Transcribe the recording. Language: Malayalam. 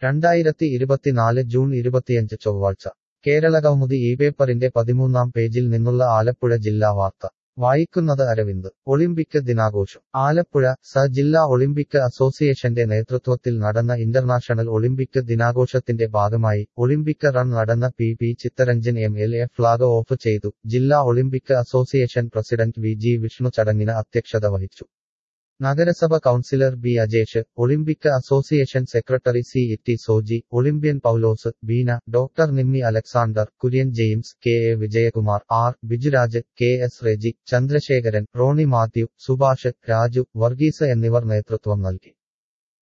2024 ജൂൺ 25 ചൊവ്വാഴ്ച കേരളകൗമുദി ഇപേപ്പറിന്റെ 13-ാം പേജിൽ നിന്നുള്ള ആലപ്പുഴ ജില്ലാ വാർത്ത വായിക്കുന്നത് അരവിന്ദ് ഒളിമ്പിക് ദിനാഘോഷം ആലപ്പുഴ ജില്ലാ ഒളിമ്പിക് അസോസിയേഷന്റെ നേതൃത്വത്തിൽ നടന്ന ഇന്റർനാഷണൽ ഒളിമ്പിക് ദിനാഘോഷത്തിന്റെ ഭാഗമായി ഒളിമ്പിക് റൺ നടന്ന P Chittaranjan MLA flag off ചെയ്തു. ജില്ലാ Olympic association president VG Vishnu ചടങ്ങിന് അധ്യക്ഷത വഹിച്ചു. നഗരസഭ councillor B Ajesh, Olympic association secretary CET Soji, Olympian Paulose, Beena, doctor Nimmi Alexander, Kurian James, KA Vijayakumar, R Bijuraj, KS Reji, Chandrasekharan, Roni Mathew, Subhash, Raju, Varghese എന്നിവർ നേതൃത്വം നൽകി.